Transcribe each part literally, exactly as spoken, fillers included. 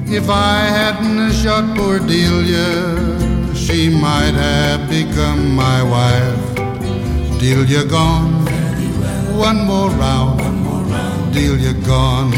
If I hadn't shot poor Delia, she might have become my wife. Delia gone, one more round. Delia gone,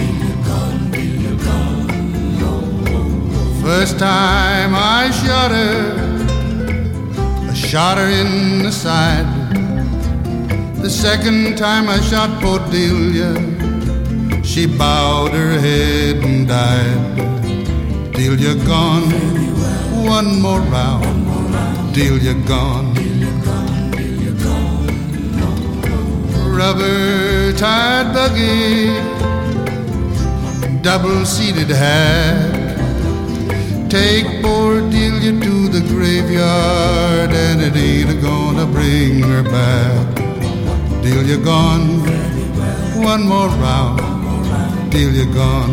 first time I shot her, I shot her in the side. The second time I shot poor Delia, she bowed her head and died. Delia gone, one more round. Delia gone, rubber-tied buggy, double-seated hack. Take poor Delia to the graveyard, and it ain't gonna bring her back. Delia gone, one more round. Delia gone,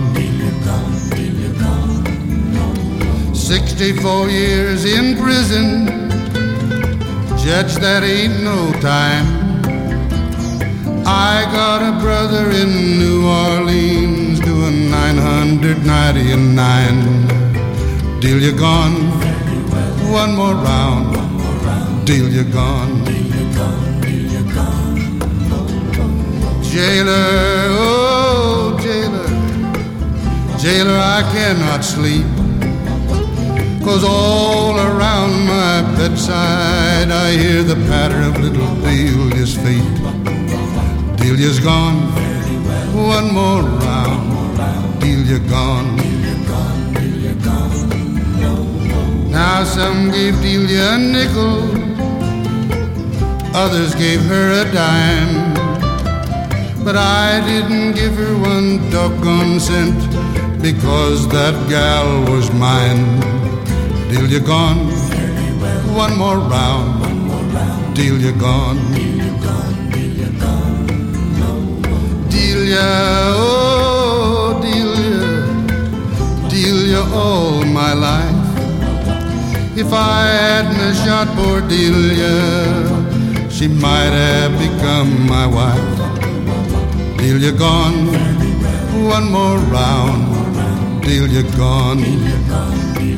sixty-four years in prison, judge, that ain't no time. I got a brother in New Orleans doing nine hundred ninety-nine. Delia gone, one more round. Delia gone, jailer, oh jailer, jailer, I cannot sleep, 'cause all around my bedside I hear the patter of little Delia's feet. Delia's gone, one more round. Delia gone. Now some gave Delia a nickel, others gave her a dime, but I didn't give her one doggone cent, because that gal was mine. Delia gone, one more round. Delia gone, Delia, oh Delia, Delia all my life. If I hadn't shot poor Delia, she might have become my wife. Delia gone, one more round. Delia gone.